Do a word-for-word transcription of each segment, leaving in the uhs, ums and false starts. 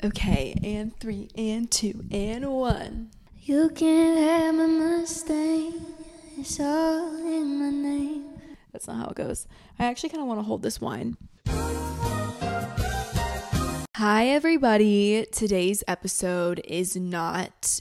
Okay, and three, and two, and one. You can't have my Mustang. It's all in my name. That's not how it goes. I actually kind of want to hold this wine. Hi, everybody. Today's episode is not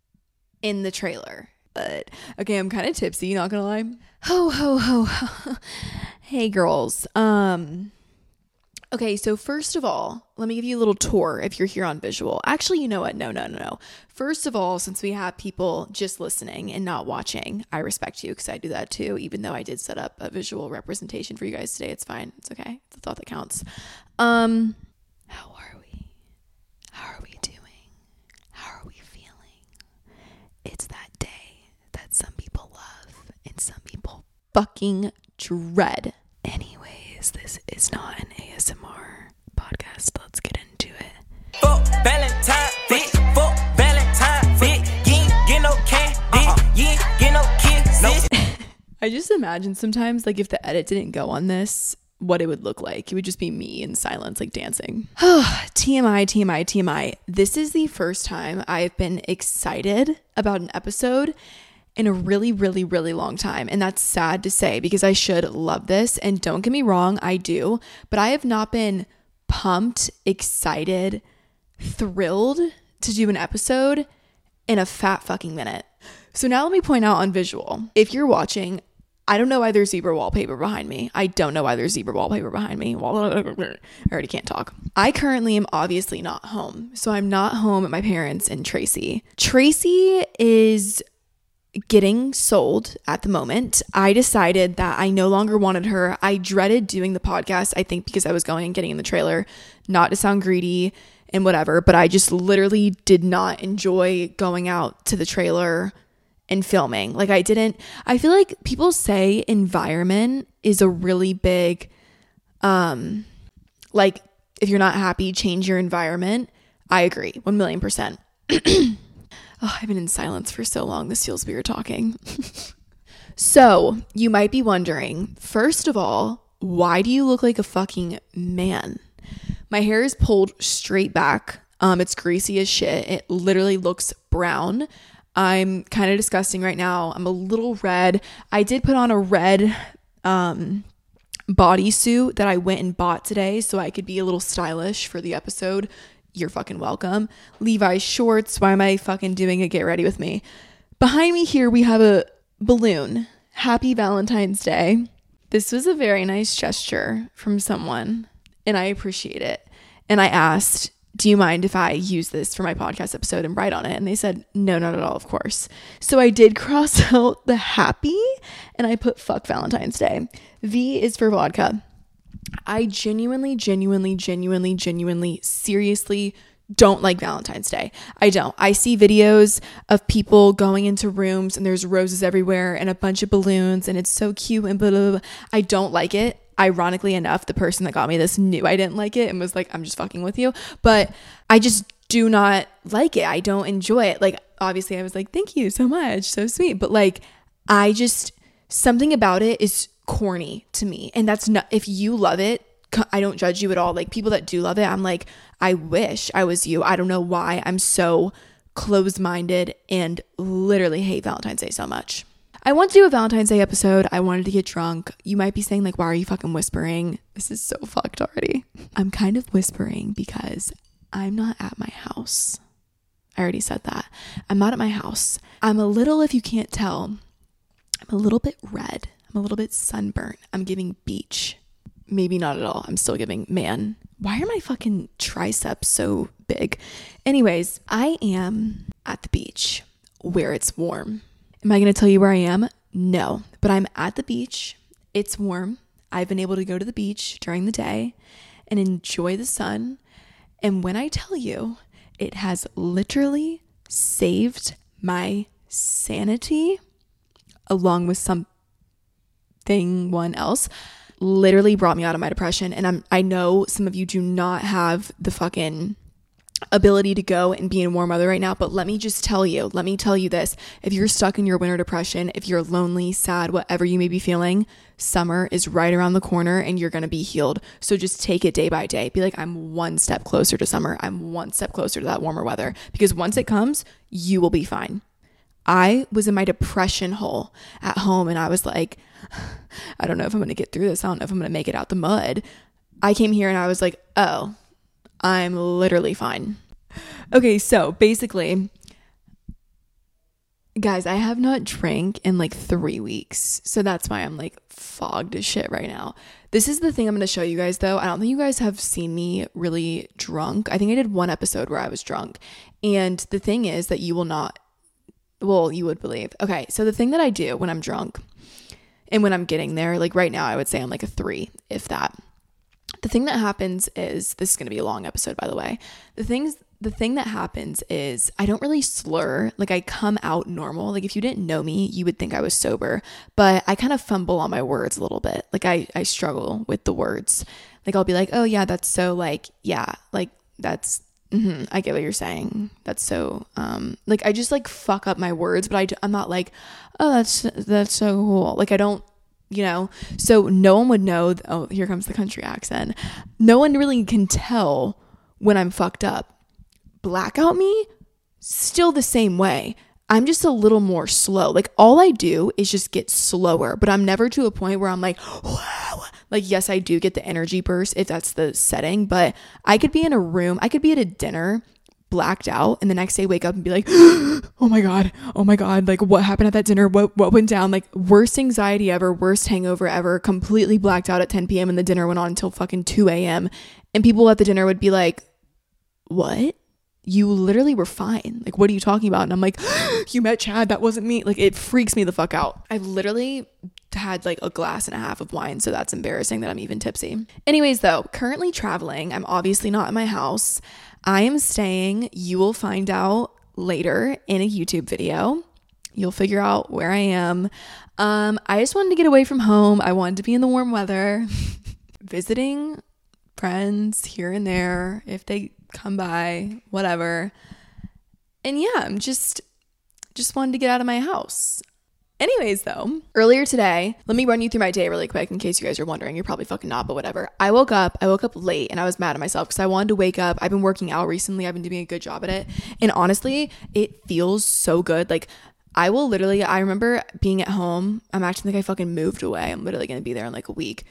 in the trailer, but okay, I'm kind of tipsy, not gonna lie. Ho, ho, ho, ho. Hey, girls. Um... Okay, so first of all, let me give you a little tour if you're here on visual. Actually, you know what? No, no, no, no. First of all, since we have people just listening and not watching, I respect you because I do that too, even though I did set up a visual representation for you guys today. It's fine. It's okay. It's the thought that counts. Um, how are we? How are we doing? How are we feeling? It's that day that some people love and some people fucking dread. Anyways, this is not an A S M R podcast. Let's get into it. Fuck Valentine, bitch. Fuck Valentine, bitch. You ain't get no candy. Uh-uh. You ain't get no kisses. No. I just imagine sometimes, like, if the edit didn't go on this, what it would look like. It would just be me in silence, like dancing. T M I, T M I, T M I. This is the first time I've been excited about an episode in a really, really, really long time. And that's sad to say because I should love this. And don't get me wrong, I do. But I have not been pumped, excited, thrilled to do an episode in a fat fucking minute. So now let me point out on visual. If you're watching, I don't know why there's zebra wallpaper behind me. I don't know why there's zebra wallpaper behind me. I already can't talk. I currently am obviously not home. So I'm not home at my parents' and Tracy. Tracy is getting sold at the moment. I decided that I no longer wanted her. I dreaded doing the podcast, I think because I was going and getting in the trailer, not to sound greedy and whatever, but I just literally did not enjoy going out to the trailer and filming. Like I didn't, I feel like people say environment is a really big, um, like if you're not happy, change your environment. I agree, one million percent. Oh, I've been in silence for so long. This feels weird talking. So you might be wondering, first of all, why do you look like a fucking man? My hair is pulled straight back. Um, it's greasy as shit. It literally looks brown. I'm kind of disgusting right now. I'm a little red. I did put on a red um, bodysuit that I went and bought today so I could be a little stylish for the episode. You're fucking welcome. Levi's shorts. Why am I fucking doing a get ready with me? Behind me here, we have a balloon. Happy Valentine's Day. This was a very nice gesture from someone, and I appreciate it. And I asked, do you mind if I use this for my podcast episode and write on it? And they said, no, not at all, of course. So I did cross out the happy, and I put fuck Valentine's Day. V is for vodka. I genuinely, genuinely, genuinely, genuinely, seriously don't like Valentine's Day. I don't. I see videos of people going into rooms and there's roses everywhere and a bunch of balloons and it's so cute and blah, blah, blah. I don't like it. Ironically enough, the person that got me this knew I didn't like it and was like, I'm just fucking with you. But I just do not like it. I don't enjoy it. Like, obviously I was like, thank you so much. So sweet. But like, I just, something about it is corny to me. And that's not, if you love it, I don't judge you at all. Like people that do love it, I'm like, I wish I was you. I don't know why I'm so closed-minded and literally hate Valentine's Day so much. I want to do a Valentine's Day episode. I wanted to get drunk. You might be saying like, why are you fucking whispering? This is so fucked already. I'm kind of whispering because I'm not at my house. I already said that. I'm not at my house. I'm a little, if you can't tell, I'm a little bit red. I'm a little bit sunburnt. I'm giving beach. Maybe not at all. I'm still giving man. Why are my fucking triceps so big? Anyways, I am at the beach where it's warm. Am I going to tell you where I am? No, but I'm at the beach. It's warm. I've been able to go to the beach during the day and enjoy the sun. And when I tell you, it has literally saved my sanity along with something one else. Literally brought me out of my depression. And I'm I know some of you do not have the fucking ability to go and be in warm weather right now. But let me just tell you, let me tell you this. If you're stuck in your winter depression, if you're lonely, sad, whatever you may be feeling, summer is right around the corner and you're going to be healed. So just take it day by day. Be like, I'm one step closer to summer. I'm one step closer to that warmer weather, because once it comes, you will be fine. I was in my depression hole at home and I was like, I don't know if I'm going to get through this. I don't know if I'm going to make it out the mud. I came here and I was like, oh, I'm literally fine. Okay, so basically, guys, I have not drank in like three weeks. So that's why I'm like fogged as shit right now. This is the thing I'm going to show you guys though. I don't think you guys have seen me really drunk. I think I did one episode where I was drunk. And the thing is that you will not, well, you would believe. Okay, so the thing that I do when I'm drunk and when I'm getting there, like right now, I would say I'm like a three, if that. The thing that happens is, this is going to be a long episode, by the way. The things, the thing that happens is I don't really slur. Like I come out normal. Like if you didn't know me, you would think I was sober, but I kind of fumble on my words a little bit. Like I, I struggle with the words. Like I'll be like, oh yeah, that's so like, yeah, like that's, mm-hmm, I get what you're saying. That's so, um, like I just like fuck up my words, but I, I'm not like, oh, that's, that's so cool. Like I don't, you know, so no one would know. Th- oh, here comes the country accent. No one really can tell when I'm fucked up. Blackout me, still the same way. I'm just a little more slow. Like all I do is just get slower, but I'm never to a point where I'm like, wow. Like, yes, I do get the energy burst if that's the setting, but I could be in a room. I could be at a dinner blacked out and the next day wake up and be like, oh my God, oh my God, like what happened at that dinner? What what went down? Like worst anxiety ever, worst hangover ever, completely blacked out at ten p.m. and the dinner went on until fucking two a.m. And people at the dinner would be like, what? You literally were fine. Like, what are you talking about? And I'm like, you met Chad, that wasn't me. Like, it freaks me the fuck out. I've literally had like a glass and a half of wine, so that's embarrassing that I'm even tipsy. Anyways, though, currently traveling. I'm obviously not in my house. I am staying. You will find out later in a YouTube video. You'll figure out where I am. Um, I just wanted to get away from home. I wanted to be in the warm weather, visiting friends here and there if they come by, whatever. And yeah, I'm just just wanted to get out of my house. Anyways, though, earlier today, let me run you through my day really quick in case you guys are wondering. You're probably fucking not, but whatever. I woke up, I woke up late and I was mad at myself because I wanted to wake up. I've been working out recently. I've been doing a good job at it. And honestly, it feels so good. Like I will literally, I remember being at home. I'm acting like I fucking moved away. I'm literally going to be there in like a week.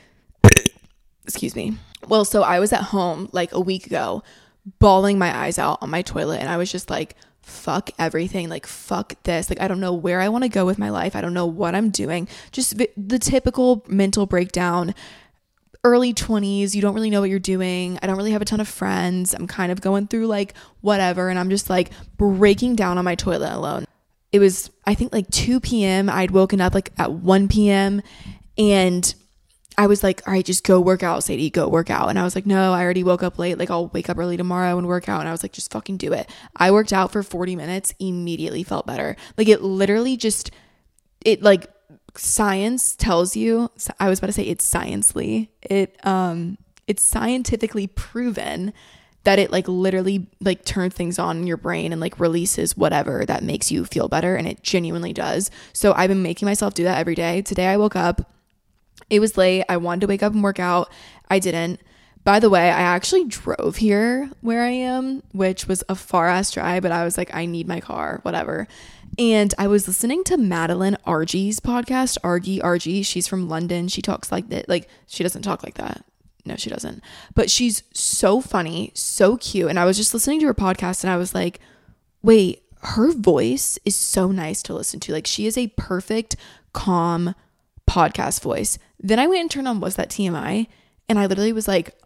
Excuse me. Well, so I was at home like a week ago, bawling my eyes out on my toilet. And I was just like, fuck everything. Like, fuck this. Like, I don't know where I want to go with my life. I don't know what I'm doing. Just v- the typical mental breakdown. Early twenties, you don't really know what you're doing. I don't really have a ton of friends. I'm kind of going through like whatever. And I'm just like breaking down on my toilet alone. It was, I think like two p.m. I'd woken up like at one p.m. and I was like, all right, just go work out, Sadie, go work out. And I was like, no, I already woke up late. Like, I'll wake up early tomorrow and work out. And I was like, just fucking do it. I worked out for forty minutes, immediately felt better. Like, it literally just, it like science tells you, I was about to say it's sciencely. It, um, it's scientifically proven that it like literally like turns things on in your brain and like releases whatever that makes you feel better. And it genuinely does. So I've been making myself do that every day. Today I woke up. It was late. I wanted to wake up and work out. I didn't. By the way, I actually drove here where I am, which was a far ass drive, but I was like, I need my car, whatever. And I was listening to Madeline Argy's podcast, Argy Argy. She's from London. She talks like that. Like, she doesn't talk like that. No, she doesn't. But she's so funny, so cute. And I was just listening to her podcast and I was like, wait, her voice is so nice to listen to. Like, she is a perfect, calm podcast voice. Then I went and turned on What's That T M I, and I literally was like,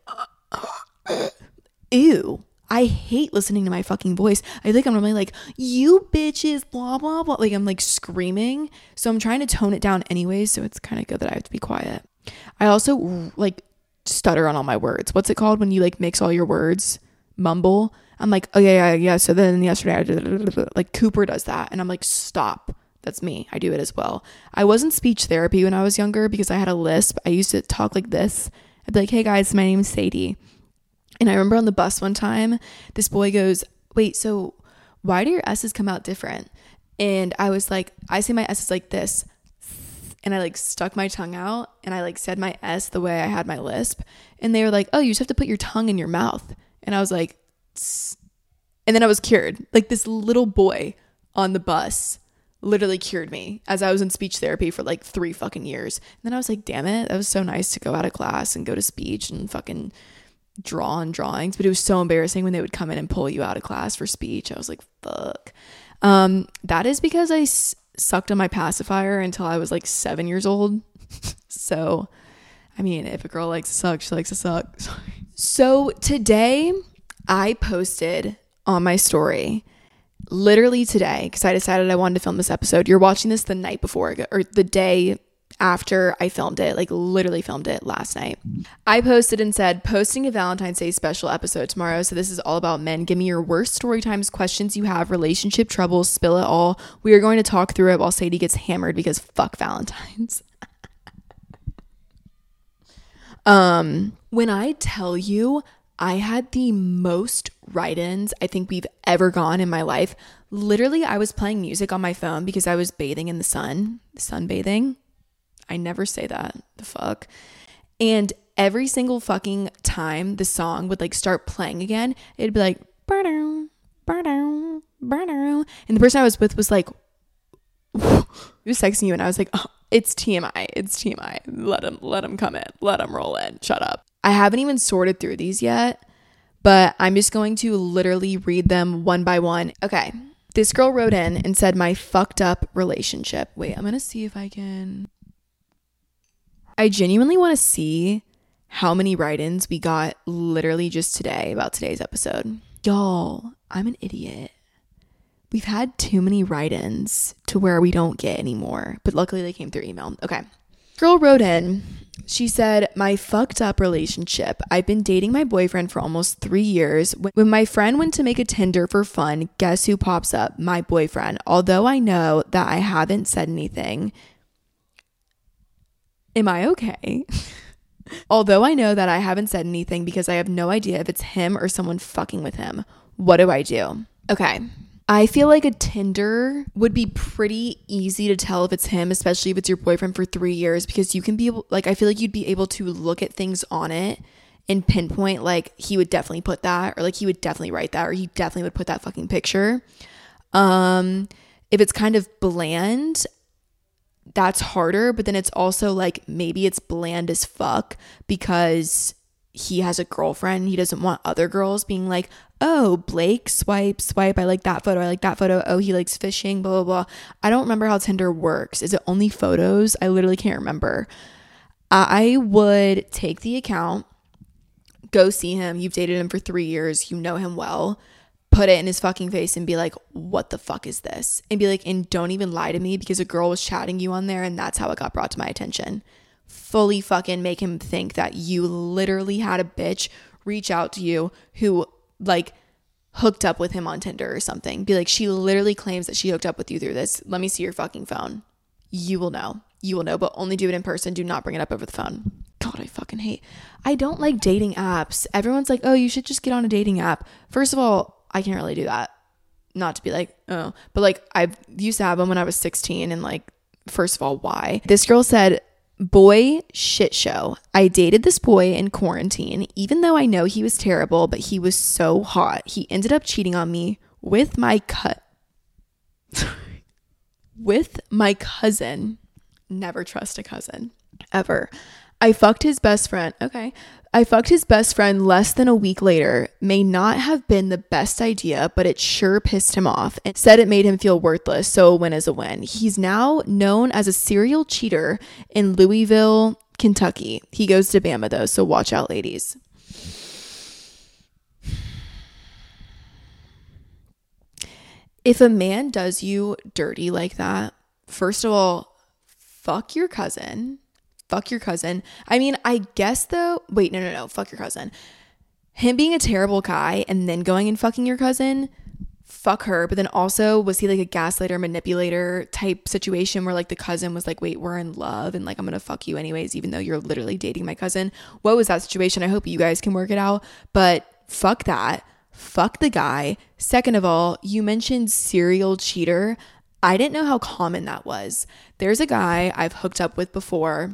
ew, I hate listening to my fucking voice. I think I'm normally like, you bitches, blah, blah, blah. Like, I'm like screaming. So I'm trying to tone it down anyway. So it's kind of good that I have to be quiet. I also like stutter on all my words. What's it called when you like mix all your words? Mumble. I'm like, oh yeah, yeah, yeah. So then yesterday I did, like Cooper does that. And I'm like, stop. That's me. I do it as well. I was in speech therapy when I was younger because I had a lisp. I used to talk like this. I'd be like, hey guys, my name is Sadie. And I remember on the bus one time, this boy goes, wait, so why do your S's come out different? And I was like, I say my S's like this. And I like stuck my tongue out and I like said my S the way I had my lisp. And they were like, oh, you just have to put your tongue in your mouth. And I was like, tss. And then I was cured. Like this little boy on the bus literally cured me as I was in speech therapy for like three fucking years. And then I was like, damn it, that was so nice to go out of class and go to speech and fucking draw on drawings. But it was so embarrassing when they would come in and pull you out of class for speech. I was like, fuck. Um, that is because I s- sucked on my pacifier until I was like seven years old. So, I mean, if a girl likes to suck, she likes to suck. So today I posted on my story literally today, because I decided I wanted to film this episode. You're watching this the night before or the day after I filmed it, like literally filmed it last night. I posted and said, posting a Valentine's Day special episode tomorrow. So this is all about men. Give me your worst story times, questions you have, relationship troubles, spill it all. We are going to talk through it while Sadie gets hammered because fuck Valentine's. um, when I tell you, I had the most write-ins I think we've ever gone in my life. Literally, I was playing music on my phone because I was bathing in the sun, sunbathing. I never say that. The fuck. And every single fucking time the song would like start playing again, it'd be like, and the person I was with was like, he was texting you and I was like, oh, it's T M I. It's T M I. Let him, let him come in. Let him roll in. Shut up. I haven't even sorted through these yet, but I'm just going to literally read them one by one. Okay. This girl wrote in and said, my fucked up relationship. Wait, I'm going to see if I can. I genuinely want to see how many write-ins we got literally just today about today's episode. Y'all, I'm an idiot. We've had too many write-ins to where we don't get any more, but luckily they came through email. Okay. Girl wrote in. She said, my fucked up relationship. I've been dating my boyfriend for almost three years. When my friend went to make a Tinder for fun, guess who pops up? My boyfriend. Although I know that I haven't said anything. Am I okay? Although I know that I haven't said anything because I have no idea if it's him or someone fucking with him. What do I do? Okay. I feel like a Tinder would be pretty easy to tell if it's him, especially if it's your boyfriend for three years, because you can be able, like, I feel like you'd be able to look at things on it and pinpoint, like, he would definitely put that, or like he would definitely write that, or he definitely would put that fucking picture. Um, if it's kind of bland, that's harder, but then it's also like maybe it's bland as fuck because he has a girlfriend. He doesn't want other girls being like, oh, Blake, swipe, swipe. I like that photo. I like that photo. Oh, he likes fishing, blah, blah, blah. I don't remember how Tinder works. Is it only photos? I literally can't remember. I would take the account, go see him. You've dated him for three years. You know him well. Put it in his fucking face and be like, what the fuck is this? And be like, and don't even lie to me because a girl was chatting you on there and that's how it got brought to my attention. Fully fucking make him think that you literally had a bitch reach out to you who like hooked up with him on Tinder or something. Be like, she literally claims that she hooked up with you through this. Let me see your fucking phone. You will know. You will know, but only do it in person. Do not bring it up over the phone. God, I fucking hate. I don't like dating apps. Everyone's like, oh, you should just get on a dating app. First of all, I can't really do that. Not to be like, oh, but like I used to have them when I was sixteen. And like, first of all, why? This girl said, boy shit show. I dated this boy in quarantine, even though I know he was terrible, but he was so hot. He ended up cheating on me with my cut with my cousin. Never trust a cousin ever. I fucked his best friend. Okay. I fucked his best friend less than a week later. May not have been the best idea, but it sure pissed him off and said it made him feel worthless. So a win is a win. He's now known as a serial cheater in Louisville, Kentucky. He goes to Bama though, so watch out, ladies. If a man does you dirty like that, first of all, fuck your cousin. Fuck your cousin. I mean, I guess though, wait, no, no, no. Fuck your cousin. Him being a terrible guy and then going and fucking your cousin, fuck fuck her, but then also was he like a gaslighter, manipulator type situation where like the cousin was like, wait, we're in love and like I'm gonna fuck you anyways, even though you're literally dating my cousin? What was that situation? I hope you guys can work it out, but fuck that. Fuck the guy. Second of all, you mentioned serial cheater. I didn't know how common that was. There's a guy I've hooked up with before,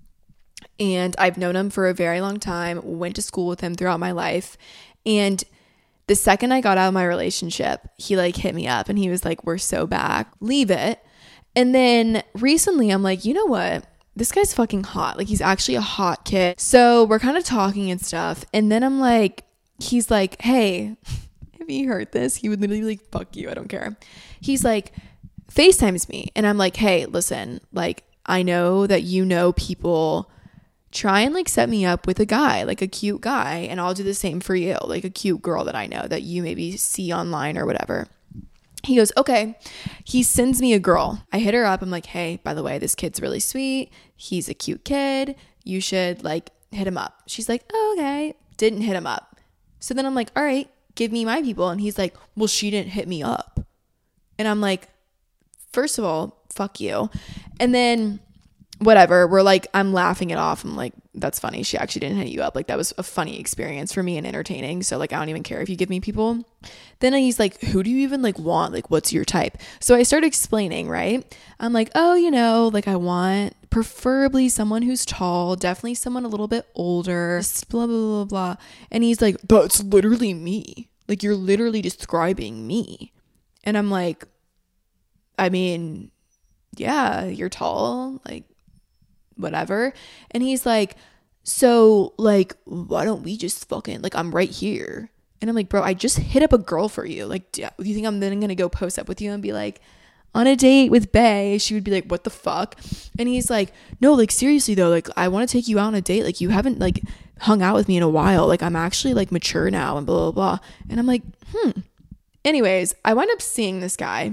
and I've known him for a very long time, went to school with him throughout my life, and the second I got out of my relationship, he like hit me up and he was like, we're so back, leave it. And then recently I'm like, you know what? This guy's fucking hot. Like, he's actually a hot kid. So we're kind of talking and stuff. And then I'm like, he's like, hey, have you heard this? He would literally be like, fuck you, I don't care. He's like, FaceTimes me. And I'm like, hey, listen, like, I know that you know people try and like set me up with a guy, like a cute guy, and I'll do the same for you, like a cute girl that I know that you maybe see online or whatever. He goes, okay. He sends me a girl. I hit her up. I'm like, hey, by the way, this kid's really sweet. He's a cute kid. You should like hit him up. She's like, oh, okay. Didn't hit him up. So then I'm like, all right, give me my people. And he's like, well, she didn't hit me up. And I'm like, first of all, fuck you. And then whatever, we're like, I'm laughing it off. I'm like, that's funny. She actually didn't hit you up. Like, that was a funny experience for me and entertaining. So like, I don't even care if you give me people. Then he's like, who do you even like want? Like, what's your type? So I started explaining, right? I'm like, oh, you know, like I want preferably someone who's tall, definitely someone a little bit older, blah, blah, blah, blah. And he's like, that's literally me. Like, you're literally describing me. And I'm like, I mean, yeah, you're tall, like, whatever. And he's like, so like, why don't we just fucking, like, I'm right here. And I'm like, bro, I just hit up a girl for you. Like, do you think I'm then gonna go post up with you and be like, on a date with Bae? She would be like, what the fuck? And he's like, no, like, seriously though, like, I want to take you out on a date. Like, you haven't like hung out with me in a while. Like, I'm actually like mature now and blah, blah, blah. And I'm like, hmm. Anyways, I wound up seeing this guy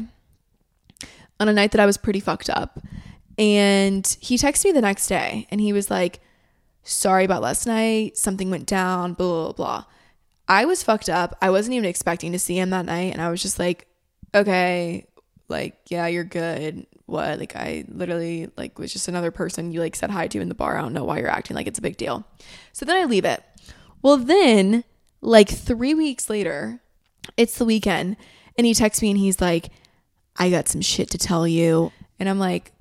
on a night that I was pretty fucked up. And he texted me the next day and he was like, sorry about last night. Something went down, blah, blah, blah. I was fucked up. I wasn't even expecting to see him that night. And I was just like, okay, like, yeah, you're good. What? Like, I literally like was just another person you like said hi to in the bar. I don't know why you're acting like it's a big deal. So then I leave it. Well, then like three weeks later, it's the weekend and he texts me and he's like, I got some shit to tell you. And I'm like,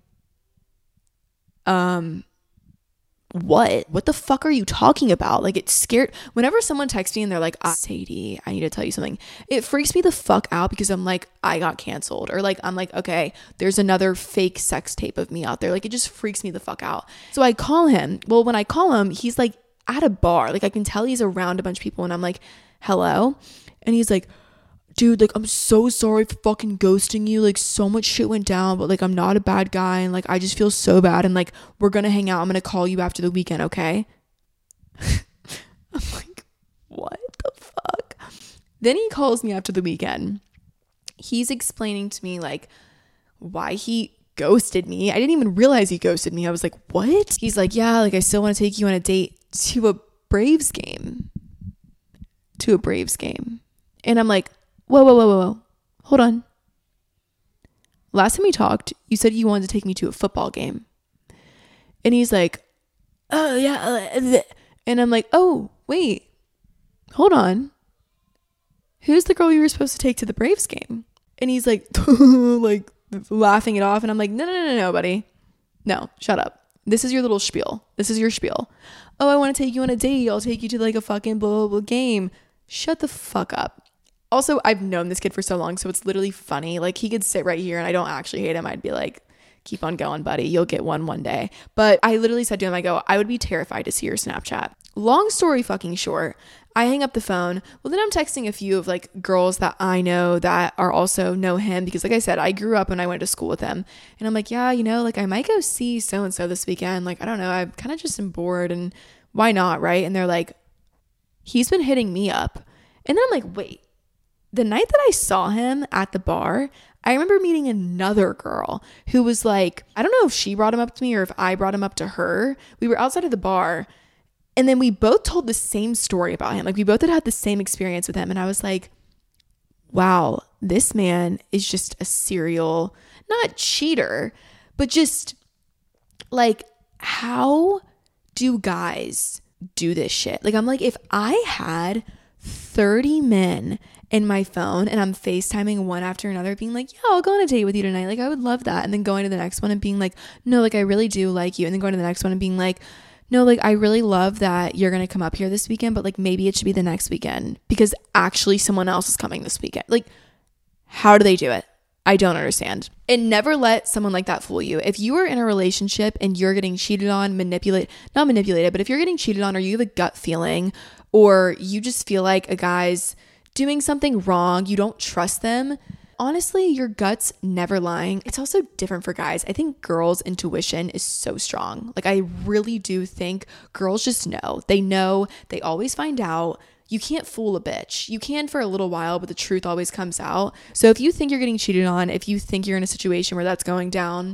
um, what? What the fuck are you talking about? Like, it's scared. Whenever someone texts me and they're like, ah, Sadie, I need to tell you something, it freaks me the fuck out because I'm like, I got canceled. Or like, I'm like, okay, there's another fake sex tape of me out there. Like, it just freaks me the fuck out. So I call him. Well, when I call him, he's like at a bar. Like, I can tell he's around a bunch of people and I'm like, hello? And he's like, dude, like, I'm so sorry for fucking ghosting you. Like, so much shit went down, but like, I'm not a bad guy. And like, I just feel so bad. And like, we're going to hang out. I'm going to call you after the weekend. Okay. I'm like, what the fuck? Then he calls me after the weekend. He's explaining to me like why he ghosted me. I didn't even realize he ghosted me. I was like, what? He's like, yeah, like, I still want to take you on a date to a Braves game. To a Braves game. And I'm like, whoa, whoa, whoa, whoa, whoa. Hold on. Last time we talked, you said you wanted to take me to a football game. And he's like, oh, yeah. And I'm like, oh, wait. Hold on. Who's the girl you were supposed to take to the Braves game? And he's like, like laughing it off. And I'm like, no, no, no, no, buddy. No, shut up. This is your little spiel. This is your spiel. Oh, I want to take you on a date. I'll take you to like a fucking blah, blah, blah game. Shut the fuck up. Also, I've known this kid for so long, so it's literally funny. Like, he could sit right here and I don't actually hate him. I'd be like, keep on going, buddy. You'll get one one day. But I literally said to him, I go, I would be terrified to see your Snapchat. Long story fucking short, I hang up the phone. Well, then I'm texting a few of like girls that I know that are also know him because like I said, I grew up and I went to school with him. And I'm like, yeah, you know, like I might go see so-and-so this weekend. Like, I don't know. I kind of just am bored and why not, right? And they're like, he's been hitting me up. And then I'm like, wait. The night that I saw him at the bar, I remember meeting another girl who was like, I don't know if she brought him up to me or if I brought him up to her. We were outside of the bar and then we both told the same story about him. Like, we both had had the same experience with him. And I was like, wow, this man is just a serial, not cheater, but just like, how do guys do this shit? Like, I'm like, if I had thirty men in my phone and I'm FaceTiming one after another being like, yeah, I'll go on a date with you tonight. Like, I would love that. And then going to the next one and being like, no, like, I really do like you. And then going to the next one and being like, no, like, I really love that you're going to come up here this weekend, but like, maybe it should be the next weekend because actually someone else is coming this weekend. Like, how do they do it? I don't understand. And never let someone like that fool you. If you are in a relationship and you're getting cheated on, manipulate, not manipulated, but if you're getting cheated on or you have a gut feeling or you just feel like a guy's doing something wrong, you don't trust them, honestly, your gut's never lying. It's also different for guys. I think girls' intuition is so strong. Like, I really do think girls just know. They know. They always find out. You can't fool a bitch. You can for a little while, but the truth always comes out. So if you think you're getting cheated on, if you think you're in a situation where that's going down,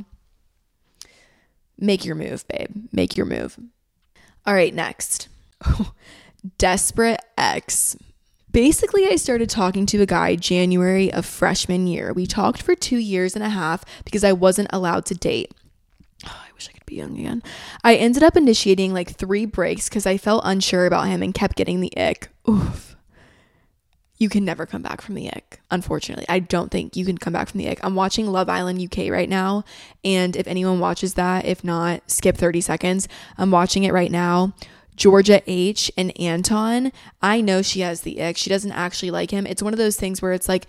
make your move, babe. Make your move. All right, next. Desperate ex. Basically, I started talking to a guy January of freshman year. We talked for two years and a half because I wasn't allowed to date. Oh, I wish I could be young again. I ended up initiating like three breaks because I felt unsure about him and kept getting the ick. Oof. You can never come back from the ick, unfortunately. I don't think you can come back from the ick. I'm watching Love Island U K right now, and if anyone watches that, if not, skip thirty seconds. I'm watching it right now. Georgia H and Anton, I know she has the ick. She doesn't actually like him. It's one of those things where it's like,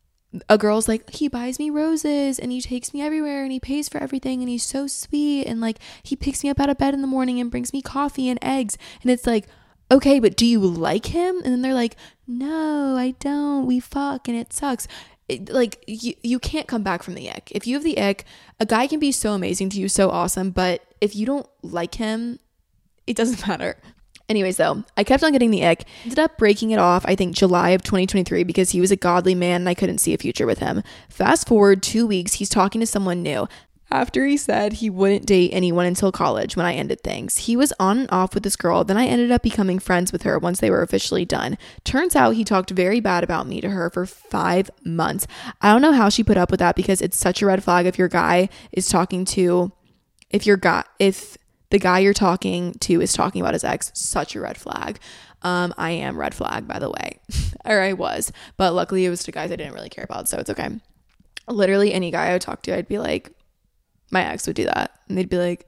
a girl's like, he buys me roses and he takes me everywhere and he pays for everything and he's so sweet and like he picks me up out of bed in the morning and brings me coffee and eggs. And it's like, okay, but do you like him? And then they're like, no, I don't. We fuck and it sucks. It, like, you, you can't come back from the ick. If you have the ick, a guy can be so amazing to you, so awesome, but if you don't like him, it doesn't matter. Anyways, though, I kept on getting the ick. Ended up breaking it off, I think, July of twenty twenty-three because he was a godly man and I couldn't see a future with him. Fast forward two weeks, he's talking to someone new. After he said he wouldn't date anyone until college when I ended things. He was on and off with this girl, then I ended up becoming friends with her once they were officially done. Turns out he talked very bad about me to her for five months. I don't know how she put up with that because it's such a red flag if your guy is talking to, if your guy, if... the guy you're talking to is talking about his ex. Such a red flag. Um, I am red flag, by the way. Or I was. But luckily it was to guys I didn't really care about, so it's okay. Literally any guy I would talk to, I'd be like, my ex would do that. And they'd be like,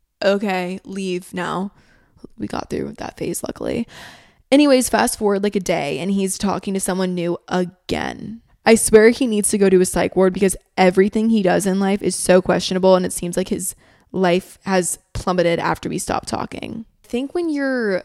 okay, leave now. We got through that phase, luckily. Anyways, fast forward like a day, and he's talking to someone new again. I swear he needs to go to a psych ward because everything he does in life is so questionable, and it seems like his life has plummeted after we stopped talking. I think when you're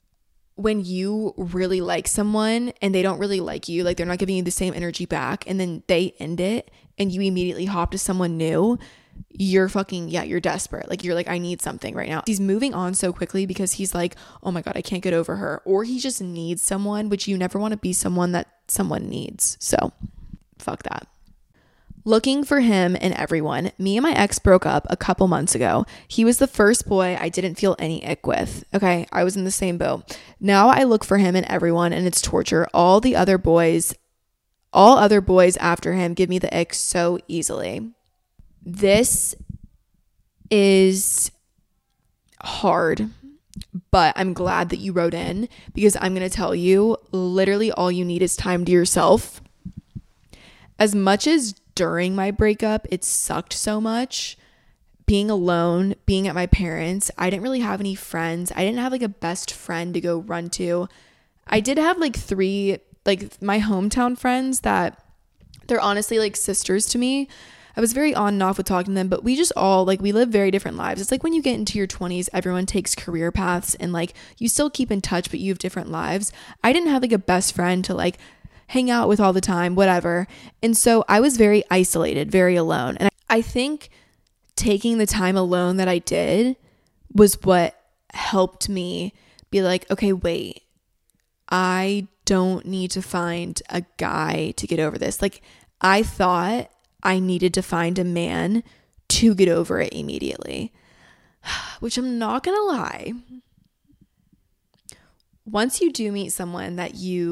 when you really like someone and they don't really like you, like they're not giving you the same energy back, and then they end it and you immediately hop to someone new, you're fucking, yeah, you're desperate. Like, you're like, I need something right now. He's moving on so quickly because he's like, oh my God, I can't get over her. Or he just needs someone, which you never want to be someone that someone needs. So fuck that. Looking for him and everyone. Me and my ex broke up a couple months ago. He was the first boy I didn't feel any ick with. Okay, I was in the same boat. Now I look for him and everyone, and it's torture. All the other boys, all other boys after him give me the ick so easily. This is hard, but I'm glad that you wrote in because I'm going to tell you, literally all you need is time to yourself. As much as during my breakup, it sucked so much. Being alone, being at my parents', I didn't really have any friends. I didn't have like a best friend to go run to. I did have like three, like my hometown friends that they're honestly like sisters to me. I was very on and off with talking to them, but we just all like, we live very different lives. It's like when you get into your twenties, everyone takes career paths and like you still keep in touch, but you have different lives. I didn't have like a best friend to like hang out with all the time, whatever. And so I was very isolated, very alone. And I think taking the time alone that I did was what helped me be like, okay, wait, I don't need to find a guy to get over this. Like, I thought I needed to find a man to get over it immediately, which I'm not gonna lie. Once you do meet someone that you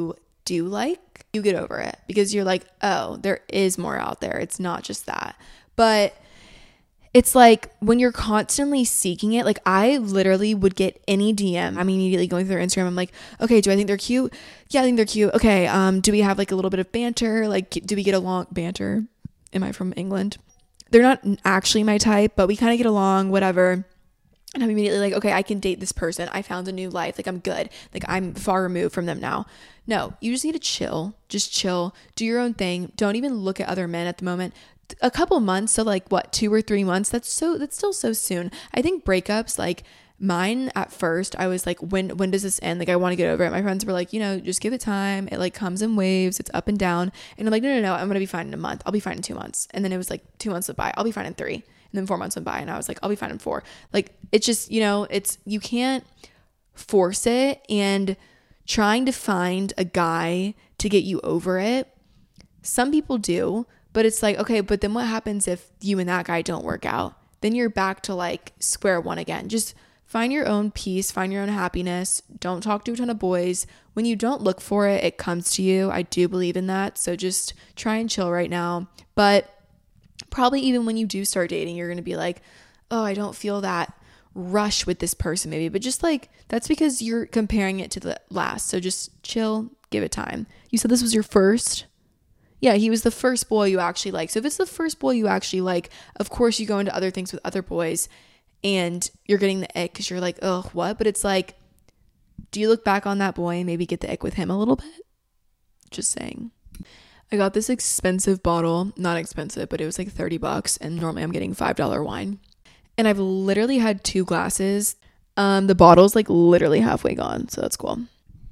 do like, you get over it because you're like, oh, there is more out there. It's not just that. But it's like when you're constantly seeking it, like I literally would get any D M. I'm immediately going through their Instagram. I'm like, okay, do I think they're cute? Yeah, I think they're cute. Okay, um, do we have like a little bit of banter? Like, do we get along? Banter? Am I from England? They're not actually my type, but we kind of get along, whatever. And I'm immediately like, okay, I can date this person. I found a new life. Like, I'm good. Like, I'm far removed from them now. No, you just need to chill. Just chill. Do your own thing. Don't even look at other men at the moment. A couple months, so like what, two or three months, that's so that's still so soon. I think breakups, like mine at first, I was like, when when does this end? Like, I want to get over it. My friends were like, you know, just give it time. It like comes in waves. It's up and down. And I'm like, no, no, no, I'm gonna be fine in a month. I'll be fine in two months. And then it was like two months went by. I'll be fine in three. And then four months went by, and I was like, I'll be fine in four. Like, it's just, you know, it's, you can't force it. And trying to find a guy to get you over it, some people do. But it's like, okay, but then what happens if you and that guy don't work out? Then you're back to like square one again. Just find your own peace, find your own happiness. Don't talk to a ton of boys. When you don't look for it, it comes to you. I do believe in that. So just try and chill right now. But probably even when you do start dating, you're going to be like, oh, I don't feel that rush with this person maybe. But just like, that's because you're comparing it to the last. So just chill, give it time. You said this was your first? Yeah, he was the first boy you actually like. So if it's the first boy you actually like, of course you go into other things with other boys and you're getting the ick because you're like, oh, what? But it's like, do you look back on that boy and maybe get the ick with him a little bit? Just saying. I got this expensive bottle, not expensive, but it was like thirty bucks. And normally I'm getting five dollars wine. And I've literally had two glasses. Um, the bottle's like literally halfway gone. So that's cool.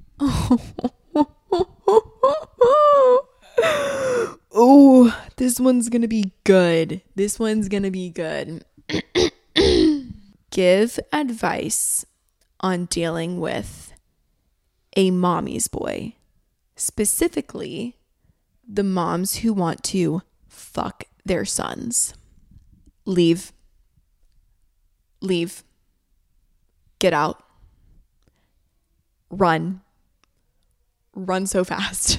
Oh, this one's gonna be good. This one's gonna be good. Give advice on dealing with a mommy's boy. Specifically, the moms who want to fuck their sons. Leave. Leave. Get out. Run. Run so fast.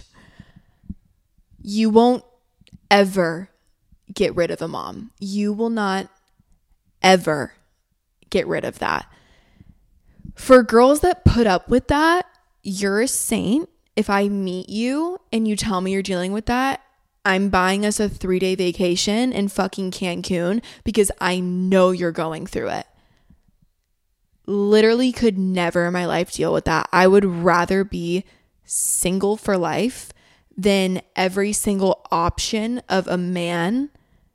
You won't ever get rid of a mom. You will not ever get rid of that. For girls that put up with that, you're a saint. If I meet you and you tell me you're dealing with that, I'm buying us a three-day vacation in fucking Cancun because I know you're going through it. Literally could never in my life deal with that. I would rather be single for life than every single option of a man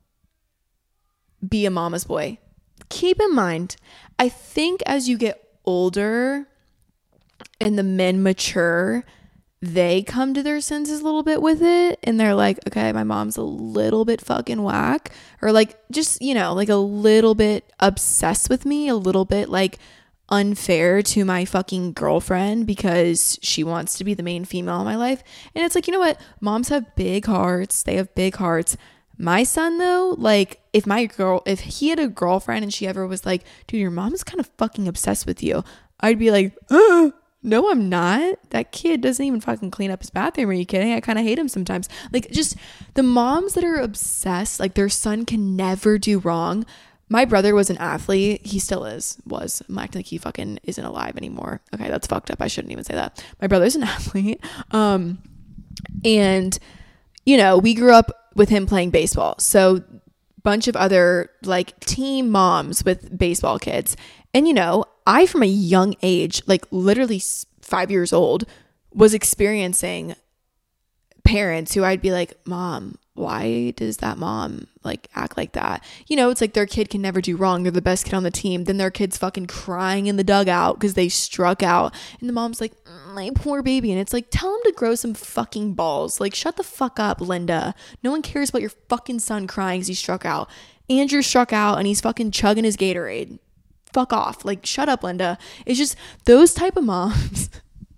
be a mama's boy. Keep in mind, I think as you get older and the men mature, they come to their senses a little bit with it. And they're like, okay, my mom's a little bit fucking whack. Or like, just, you know, like a little bit obsessed with me, a little bit like unfair to my fucking girlfriend because she wants to be the main female in my life. And it's like, you know what? Moms have big hearts. They have big hearts. My son though, like if my girl, if he had a girlfriend and she ever was like, dude, your mom's kind of fucking obsessed with you, I'd be like, uh, no, I'm not. That kid doesn't even fucking clean up his bathroom. Are you kidding? I kind of hate him sometimes. Like just the moms that are obsessed, like their son can never do wrong. My brother was an athlete. He still is, was. I'm acting like he fucking isn't alive anymore. Okay, that's fucked up. I shouldn't even say that. My brother's an athlete. Um, and, you know, we grew up with him playing baseball. So bunch of other like team moms with baseball kids. And, you know, I from a young age, like literally five years old, was experiencing parents who I'd be like, Mom, why does that mom like act like that? You know, it's like their kid can never do wrong. They're the best kid on the team. Then their kid's fucking crying in the dugout because they struck out. And the mom's like, my poor baby. And it's like, tell him to grow some fucking balls. Like, shut the fuck up, Linda. No one cares about your fucking son crying because he struck out. Andrew struck out and he's fucking chugging his Gatorade. Fuck off. Like, shut up, Linda. It's just those type of moms.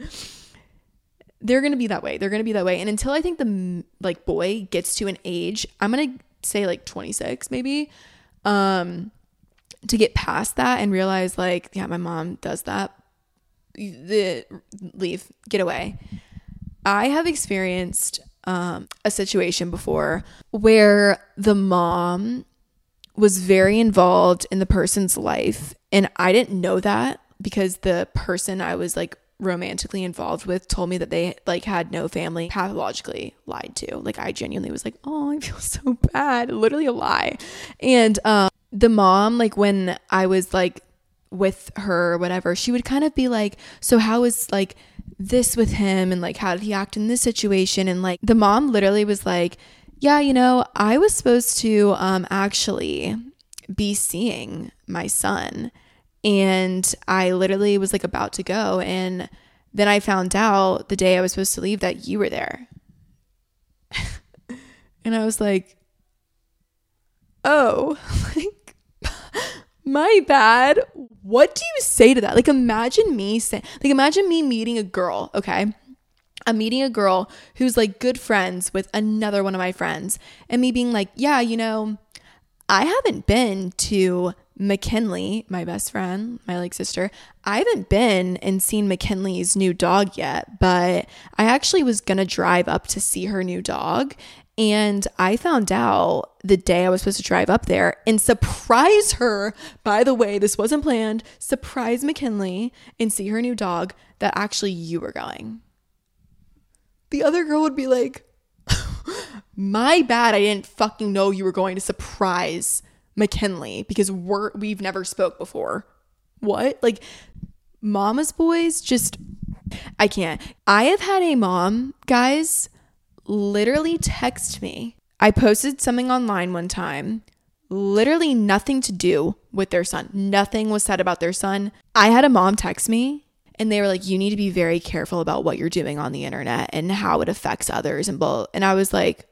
They're going to be that way. They're going to be that way. And until I think the like boy gets to an age, I'm going to say like twenty-six maybe, um, to get past that and realize like, yeah, my mom does that. The leave, get away. I have experienced um, a situation before where the mom was very involved in the person's life, and I didn't know that because the person I was like romantically involved with told me that they like had no family. Pathologically lied to. Like, I genuinely was like, oh, I feel so bad. Literally a lie. And um the mom, like when I was like with her or whatever, she would kind of be like, so how is like this with him, and like how did he act in this situation? And like the mom literally was like, yeah, you know, I was supposed to um actually be seeing my son, and I literally was like about to go, and then I found out the day I was supposed to leave that you were there. And I was like, oh, like, my bad. What do you say to that? Like, imagine me saying, like, imagine me meeting a girl, okay? I'm meeting a girl who's like good friends with another one of my friends, and me being like, yeah, you know, I haven't been to McKinley, my best friend, my like sister. I haven't been and seen McKinley's new dog yet, but I actually was gonna drive up to see her new dog, and I found out the day I was supposed to drive up there and surprise her. By the way, this wasn't planned. Surprise McKinley and see her new dog, that actually you were going. The other girl would be like, my bad, I didn't fucking know you were going to surprise McKinley because we're we've never spoke before. What? Like, mama's boys just, I can't. I have had a mom, guys, literally text me. I posted something online one time, literally nothing to do with their son. Nothing was said about their son. I had a mom text me, and they were like, you need to be very careful about what you're doing on the internet and how it affects others and blah. And I was like,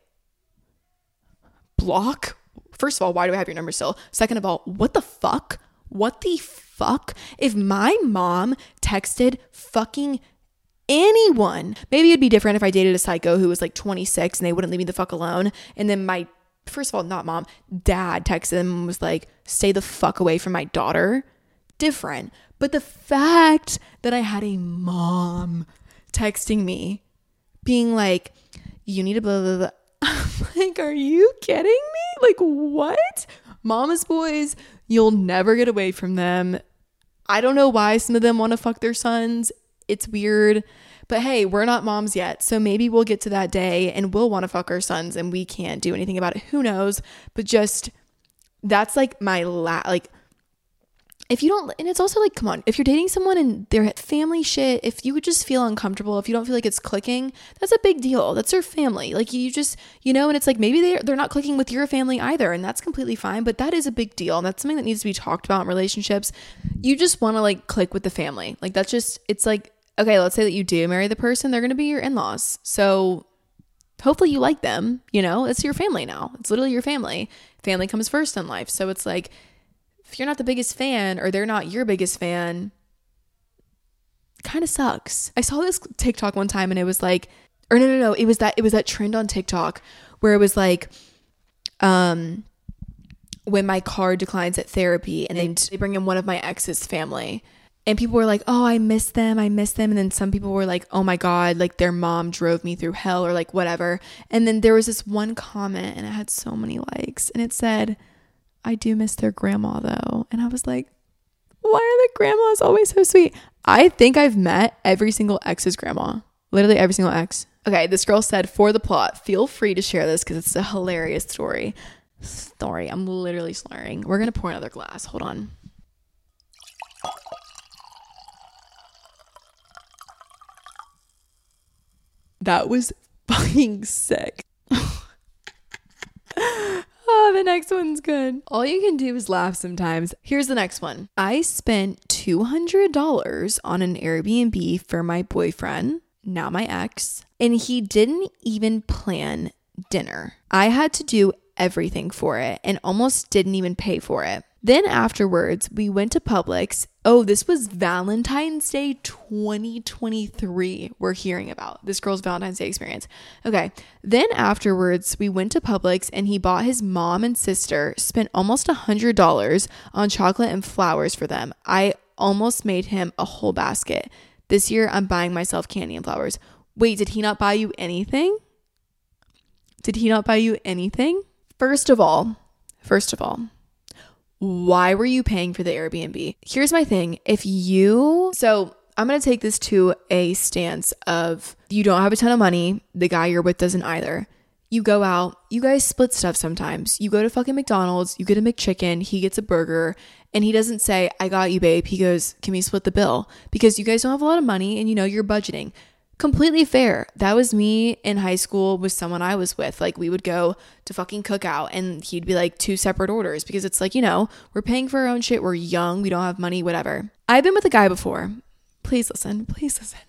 block? First of all, why do I have your number still? Second of all, what the fuck? What the fuck? If my mom texted fucking anyone, maybe it'd be different if I dated a psycho who was like twenty-six and they wouldn't leave me the fuck alone. And then my, first of all, not mom, dad texted them and was like, stay the fuck away from my daughter. Different. But the fact that I had a mom texting me being like, you need to blah, blah, blah. I'm like, are you kidding me? Like, what? Mama's boys, you'll never get away from them. I don't know why some of them want to fuck their sons. It's weird. But hey, we're not moms yet. So maybe we'll get to that day and we'll want to fuck our sons and we can't do anything about it. Who knows? But just, that's like my la- like, if you don't, and it's also like, come on, if you're dating someone and they're at family shit, if you would just feel uncomfortable, if you don't feel like it's clicking, that's a big deal. That's their family. Like, you just, you know, and it's like, maybe they're, they're not clicking with your family either. And that's completely fine. But that is a big deal. And that's something that needs to be talked about in relationships. You just want to like click with the family. Like, that's just, it's like, okay, let's say that you do marry the person, they're going to be your in-laws. So hopefully you like them, you know, it's your family now. It's literally your family. Family comes first in life. So it's like, if you're not the biggest fan or they're not your biggest fan, kind of sucks. I saw this TikTok one time and it was like, or no, no, no, it was that, it was that trend on TikTok where it was like, um, when my card declines at therapy and they, they bring in one of my ex's family and people were like, oh, I miss them. I miss them. And then some people were like, oh my God, like their mom drove me through hell or like whatever. And then there was this one comment and it had so many likes and it said, I do miss their grandma though. And I was like, why are the grandmas always so sweet? I think I've met every single ex's grandma. Literally every single ex. Okay, this girl said, for the plot, feel free to share this because it's a hilarious story. Story. I'm literally slurring. We're going to pour another glass. Hold on. That was fucking sick. Oh, the next one's good. All you can do is laugh sometimes. Here's the next one. I spent two hundred dollars on an Airbnb for my boyfriend, now my ex, and he didn't even plan dinner. I had to do everything for it and almost didn't even pay for it. Then afterwards, we went to Publix. Oh, this was Valentine's Day twenty twenty-three we're hearing about. This girl's Valentine's Day experience. Okay. Then afterwards, we went to Publix and he bought his mom and sister, spent almost one hundred dollars on chocolate and flowers for them. I almost made him a whole basket. This year, I'm buying myself candy and flowers. Wait, did he not buy you anything? Did he not buy you anything? First of all, first of all, why were you paying for the Airbnb? Here's my thing. If you, so I'm going to take this to a stance of you don't have a ton of money. The guy you're with doesn't either. You go out, you guys split stuff sometimes. You go to fucking McDonald's, you get a McChicken, he gets a burger, and he doesn't say, I got you, babe. He goes, can we split the bill? Because you guys don't have a lot of money and you know you're budgeting. Completely fair. That was me in high school with someone I was with. Like, we would go to fucking Cookout and he'd be like two separate orders because it's like, you know, we're paying for our own shit. We're young. We don't have money, whatever. I've been with a guy before. Please listen. Please listen.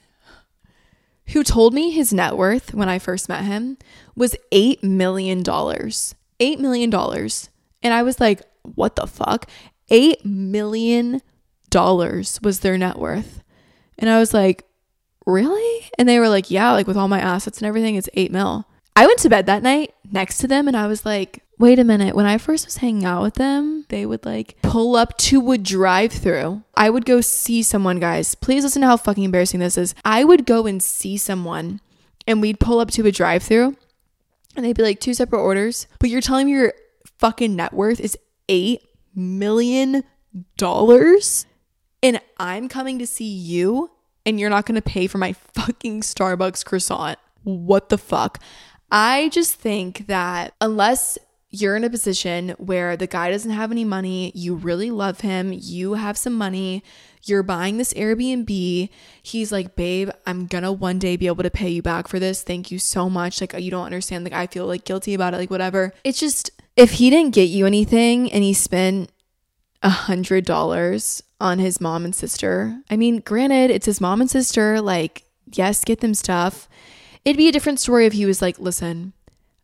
Who told me his net worth when I first met him was eight million dollars. eight million dollars. And I was like, what the fuck? eight million dollars was their net worth. And I was like, really? And they were like, yeah, like with all my assets and everything, it's eight mil. I went to bed that night next to them and I was like, wait a minute. When I first was hanging out with them, they would like pull up to a drive-thru. I would go see someone, guys. Please listen to how fucking embarrassing this is. I would go and see someone and we'd pull up to a drive-thru and they'd be like two separate orders. But you're telling me your fucking net worth is eight million dollars and I'm coming to see you and you're not going to pay for my fucking Starbucks croissant. What the fuck? I just think that unless you're in a position where the guy doesn't have any money, you really love him, you have some money, you're buying this Airbnb, he's like, babe, I'm gonna one day be able to pay you back for this. Thank you so much. Like, you don't understand. Like, I feel like guilty about it, like whatever. It's just, if he didn't get you anything and he spent a hundred dollars on his mom and sister, I mean, granted, it's his mom and sister, like, yes, get them stuff. It'd be a different story if he was like, listen,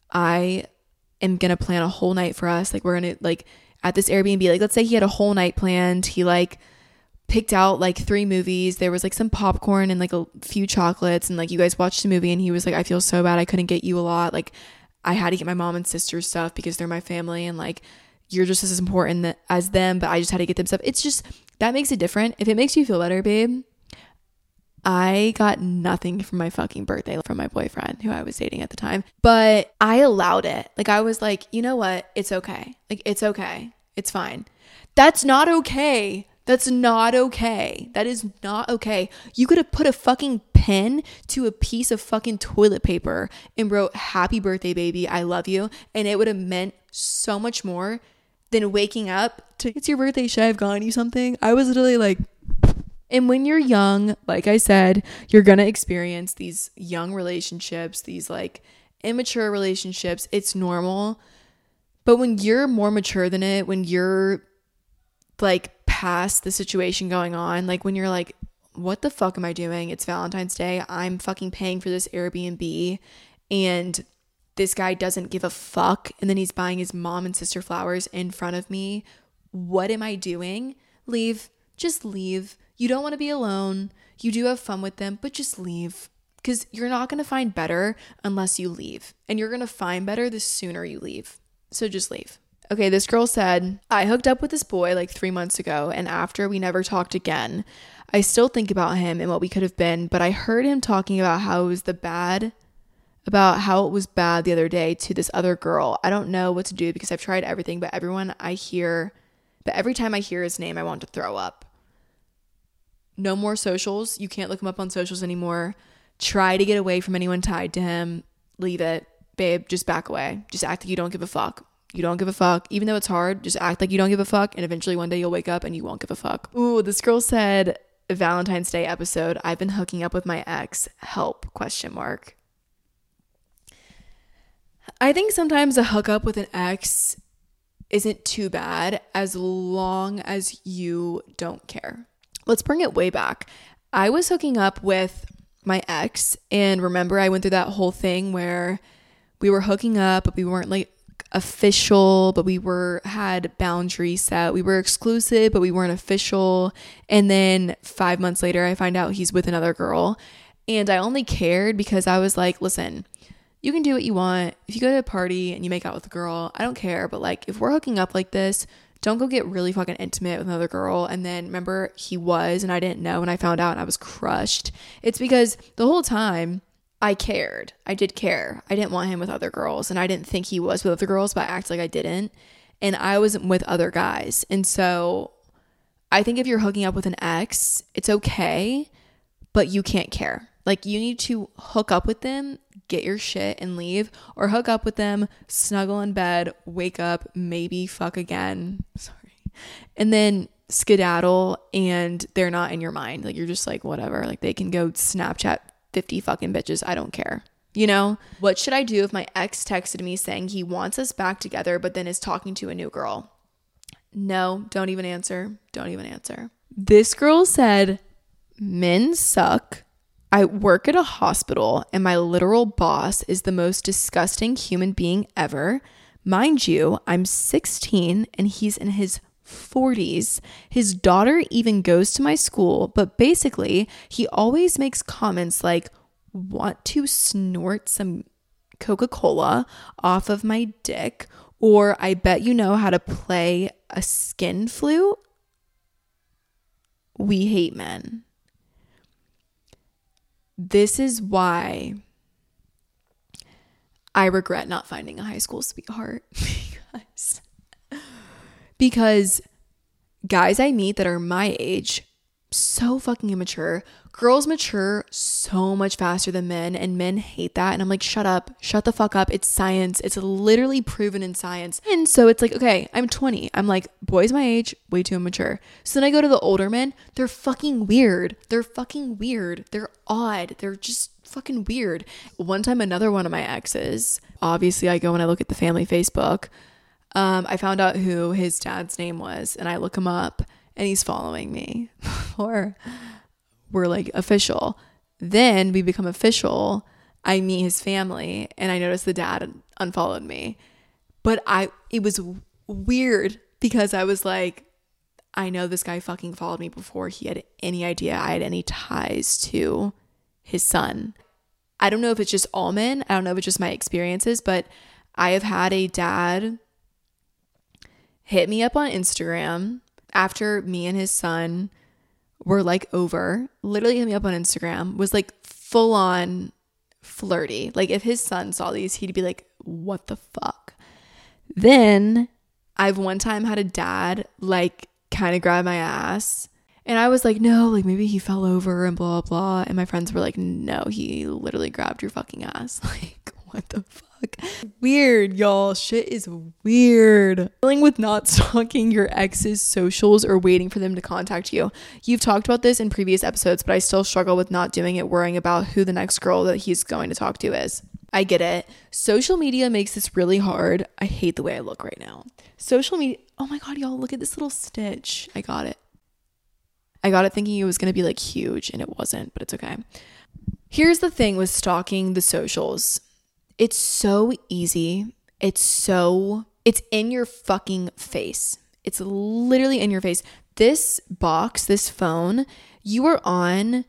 I am going to plan a whole night for us. Like, we're going to, like, at this Airbnb, like, let's say he had a whole night planned. He, like, picked out, like, three movies. There was, like, some popcorn and, like, a few chocolates. And, like, you guys watched the movie and he was like, I feel so bad I couldn't get you a lot. Like, I had to get my mom and sister stuff because they're my family. And, like, you're just as important that, as them, but I just had to get them stuff. It's just, that makes it different. If it makes you feel better, babe, I got nothing from my fucking birthday from my boyfriend who I was dating at the time, but I allowed it. Like, I was like, you know what? It's okay. Like, it's okay. It's fine. That's not okay. That's not okay. That is not okay. You could have put a fucking pen to a piece of fucking toilet paper and wrote, happy birthday, baby. I love you. And it would have meant so much more than waking up to, it's your birthday. Should I have gotten you something? I was literally like, and when you're young, like I said, you're going to experience these young relationships, these like immature relationships. It's normal. But when you're more mature than it, when you're like past the situation going on, like when you're like, what the fuck am I doing? It's Valentine's Day. I'm fucking paying for this Airbnb and this guy doesn't give a fuck. And then he's buying his mom and sister flowers in front of me. What am I doing? Leave. Just leave. You don't want to be alone. You do have fun with them, but just leave. Because you're not going to find better unless you leave. And you're going to find better the sooner you leave. So just leave. Okay, this girl said, I hooked up with this boy like three months ago. And after we never talked again. I still think about him and what we could have been. But I heard him talking about how it was the bad, about how it was bad the other day to this other girl. I don't know what to do because I've tried everything. But everyone I hear, but every time I hear his name, I want to throw up. No more socials. You can't look him up on socials anymore. Try to get away from anyone tied to him. Leave it. Babe, just back away. Just act like you don't give a fuck. You don't give a fuck. Even though it's hard, just act like you don't give a fuck. And eventually one day you'll wake up and you won't give a fuck. Ooh, this girl said, Valentine's Day episode, I've been hooking up with my ex. Help, question mark. I think sometimes a hookup with an ex isn't too bad as long as you don't care. Let's bring it way back. I was hooking up with my ex, and remember I went through that whole thing where we were hooking up, but we weren't like official, but we were had boundaries set. We were exclusive, but we weren't official. And then five months later, I find out he's with another girl, and I only cared because I was like, listen, you can do what you want. If you go to a party and you make out with a girl, I don't care. But like, if we're hooking up like this, don't go get really fucking intimate with another girl. And then remember he was, and I didn't know, and I found out and I was crushed. It's because the whole time I cared. I did care. I didn't want him with other girls, and I didn't think he was with other girls, but I acted like I didn't. And I wasn't with other guys. And so I think if you're hooking up with an ex, it's okay, but you can't care. Like, you need to hook up with them, get your shit and leave, or hook up with them, snuggle in bed, wake up, maybe fuck again. Sorry. And then skedaddle, and they're not in your mind. Like, you're just like, whatever. Like, they can go Snapchat fifty fucking bitches. I don't care. You know? What should I do if my ex texted me saying he wants us back together, but then is talking to a new girl? No, don't even answer. Don't even answer. This girl said, men suck. I work at a hospital and my literal boss is the most disgusting human being ever. Mind you, I'm sixteen and he's in his forties. His daughter even goes to my school, but basically he always makes comments like, want to snort some Coca-Cola off of my dick, or I bet you know how to play a skin flute. We hate men. This is why I regret not finding a high school sweetheart. because, because guys I meet that are my age, so fucking immature. Girls mature so much faster than men, and men hate that. And I'm like, shut up, shut the fuck up. It's science. It's literally proven in science. And so it's like, okay, I'm twenty. I'm like, boys my age, way too immature. So then I go to the older men. They're fucking weird. They're fucking weird. They're odd. They're just fucking weird. One time, another one of my exes, obviously I go and I look at the family Facebook. Um, I found out who his dad's name was, and I look him up, and he's following me. Or we're like official. Then we become official. I meet his family and I notice the dad unfollowed me. But I, it was weird because I was like, I know this guy fucking followed me before he had any idea I had any ties to his son. I don't know if it's just all men. I don't know if it's just my experiences, but I have had a dad hit me up on Instagram after me and his son were like over, literally hit me up on Instagram, was like full on flirty. Like, if his son saw these, he'd be like, what the fuck? Then I've one time had a dad like kind of grab my ass, and I was like, no, like maybe he fell over and blah, blah, blah. And my friends were like, no, he literally grabbed your fucking ass. Like, what the fuck? Weird, y'all. Shit is weird. Dealing with not stalking your ex's socials or waiting for them to contact you. You've talked about this in previous episodes, but I still struggle with not doing it, worrying about who the next girl that he's going to talk to is. I get it. Social media makes this really hard. I hate the way I look right now. Social media. Oh my God, y'all, look at this little stitch. I got it. I got it thinking it was going to be like huge, and it wasn't, but it's okay. Here's the thing with stalking the socials. It's so easy. It's so, it's in your fucking face. It's literally in your face. This box, this phone, you are on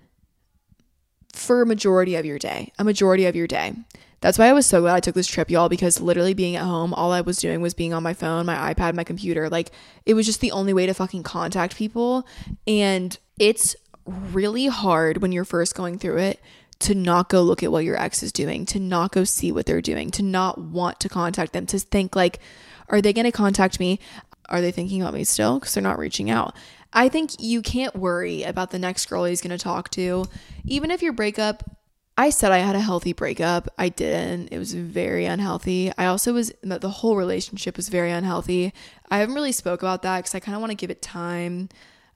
for a majority of your day, a majority of your day. That's why I was so glad I took this trip, y'all, because literally being at home, all I was doing was being on my phone, my iPad, my computer. Like, it was just the only way to fucking contact people. And it's really hard when you're first going through it to not go look at what your ex is doing, to not go see what they're doing, to not want to contact them, to think like, are they going to contact me? Are they thinking about me still? Because they're not reaching out. I think you can't worry about the next girl he's going to talk to. Even if your breakup, I said I had a healthy breakup. I didn't. It was very unhealthy. I also was, the whole relationship was very unhealthy. I haven't really spoke about that because I kind of want to give it time.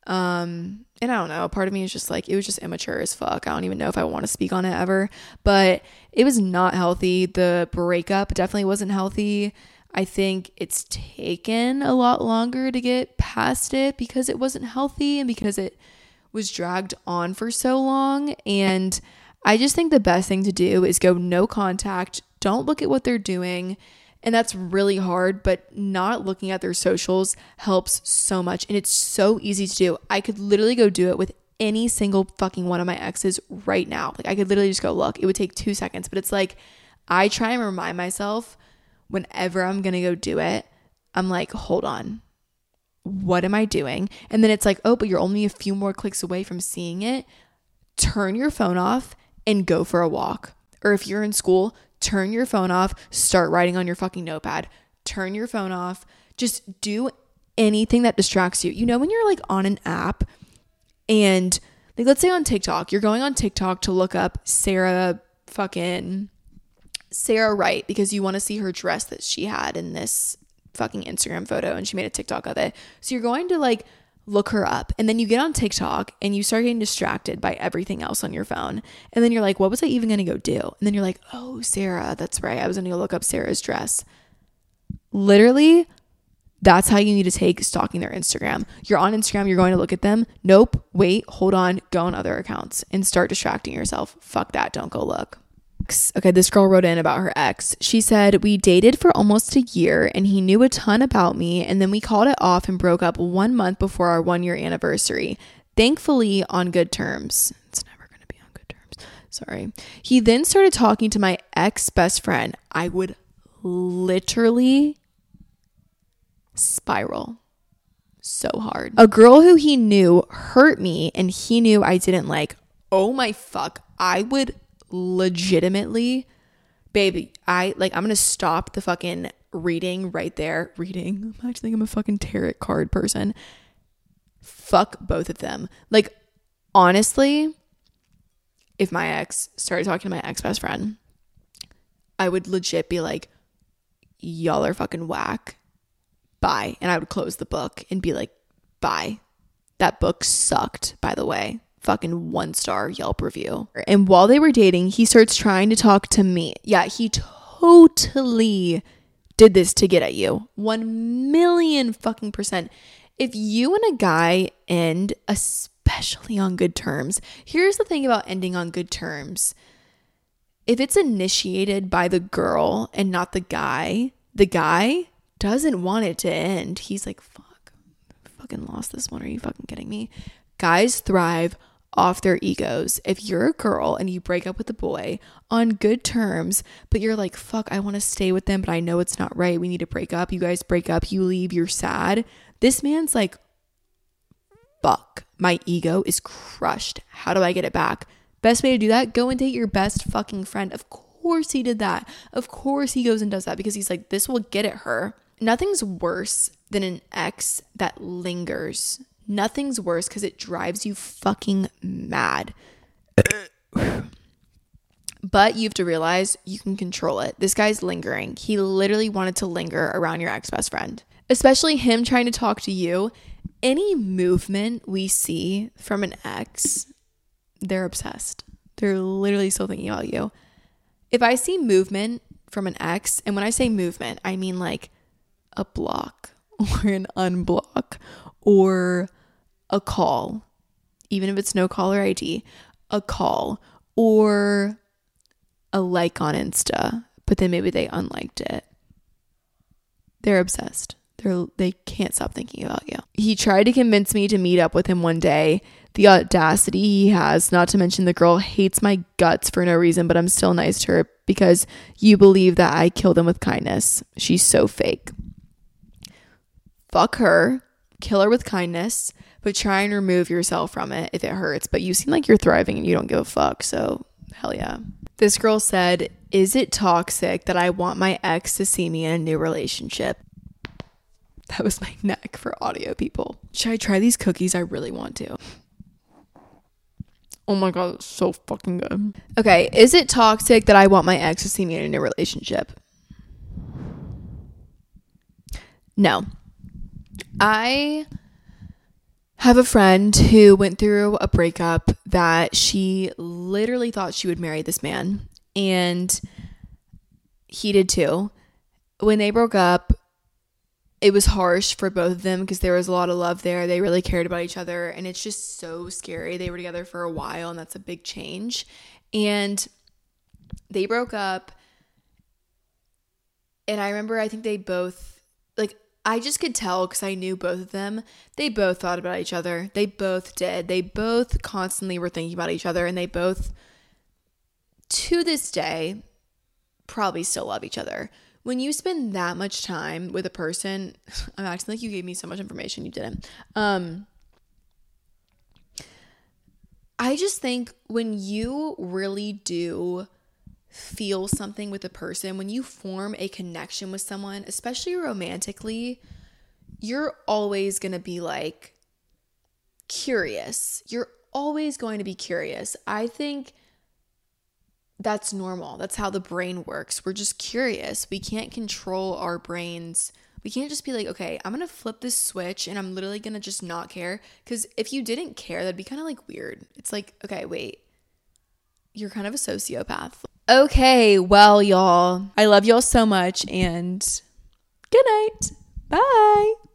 Um, and I don't know, part of me is just like, it was just immature as fuck. I don't even know if I want to speak on it ever, but it was not healthy. The breakup definitely wasn't healthy. I think it's taken a lot longer to get past it because it wasn't healthy and because it was dragged on for so long. And I just think the best thing to do is go no contact. Don't look at what they're doing. And that's really hard, but not looking at their socials helps so much. And it's so easy to do. I could literally go do it with any single fucking one of my exes right now. Like, I could literally just go look. It would take two seconds. But it's like, I try and remind myself whenever I'm going to go do it, I'm like, hold on. What am I doing? And then it's like, oh, but you're only a few more clicks away from seeing it. Turn your phone off and go for a walk. or if you're in school, turn your phone off, start writing on your fucking notepad, turn your phone off, just do anything that distracts you. You know, when you're like on an app and like, let's say on TikTok, you're going on TikTok to look up Sarah fucking Sarah Wright because you want to see her dress that she had in this fucking Instagram photo and she made a TikTok of it. So you're going to like look her up, and then you get on TikTok and you start getting distracted by everything else on your phone, and then you're like, what was I even gonna go do? And then you're like, oh, Sarah, that's right, I was gonna go look up Sarah's dress. Literally, that's how you need to take stalking their Instagram. You're on Instagram, you're going to look at them. Nope, wait, hold on, go on other accounts and start distracting yourself. Fuck that, don't go look. Okay, this girl wrote in about her ex. She said, we dated for almost a year and he knew a ton about me, and then we called it off and broke up one month before our one year anniversary. Thankfully on good terms. It's never going to be on good terms. Sorry. He then started talking to my ex best friend. I would literally spiral so hard. A girl who he knew hurt me and he knew I didn't like. Oh my fuck. I would legitimately, baby, I like I'm gonna stop the fucking reading right there. Reading. I actually think I'm a fucking tarot card person. Fuck both of them. Like, honestly, if my ex started talking to my ex best friend, I would legit be like, y'all are fucking whack. Bye. And I would close the book and be like, bye. That book sucked, by the way. Fucking one star Yelp review. And while they were dating, he starts trying to talk to me. Yeah, he totally did this to get at you. One million fucking percent. If you and a guy end, especially on good terms, here's the thing about ending on good terms. If it's initiated by the girl and not the guy, the guy doesn't want it to end. He's like, fuck, I fucking lost this one. Are you fucking kidding me? Guys thrive off their egos. If you're a girl and you break up with a boy on good terms, but you're like, fuck, I want to stay with them, but I know it's not right. We need to break up. You guys break up, you leave, you're sad. This man's like, fuck, my ego is crushed. How do I get it back? Best way to do that, go and date your best fucking friend. Of course he did that. Of course he goes and does that because he's like, this will get at her. Nothing's worse than an ex that lingers. Nothing's worse because it drives you fucking mad. But you have to realize you can control it. This guy's lingering. He literally wanted to linger around your ex-best friend. Especially him trying to talk to you. Any movement we see from an ex, they're obsessed. They're literally still thinking about you. If I see movement from an ex, and when I say movement, I mean like a block or an unblock or a call, even if it's no caller I D, a call or a like on Insta, but then maybe they unliked it. They're obsessed. They're, they can't stop thinking about you. He tried to convince me to meet up with him one day. The audacity he has, not to mention the girl hates my guts for no reason, but I'm still nice to her because you believe that I killed him with kindness. She's so fake. Fuck her. Kill her with kindness, but try and remove yourself from it if it hurts. But you seem like you're thriving and you don't give a fuck, so hell yeah. This girl said, is it toxic that I want my ex to see me in a new relationship? That was my neck for audio people. Should I try these cookies? I really want to. Oh my god, it's so fucking good. Okay, is it toxic that I want my ex to see me in a new relationship? No. I have a friend who went through a breakup that she literally thought she would marry this man, and he did too. When they broke up, it was harsh for both of them because there was a lot of love there. They really cared about each other, and it's just so scary. They were together for a while, and that's a big change. And they broke up, and I remember I think they both, like, I just could tell because I knew both of them. They both thought about each other. They both did. They both constantly were thinking about each other, and they both, to this day, probably still love each other. When you spend that much time with a person, I'm acting like you gave me so much information. You didn't. Um, I just think when you really do feel something with a person, when you form a connection with someone, especially romantically, you're always going to be like curious. You're always going to be curious. I think that's normal. That's how the brain works. We're just curious. We can't control our brains. We can't just be like, okay, I'm going to flip this switch and I'm literally going to just not care. Because if you didn't care, that'd be kind of like weird. It's like, okay, wait, you're kind of a sociopath. Okay, well, y'all, I love y'all so much and good night.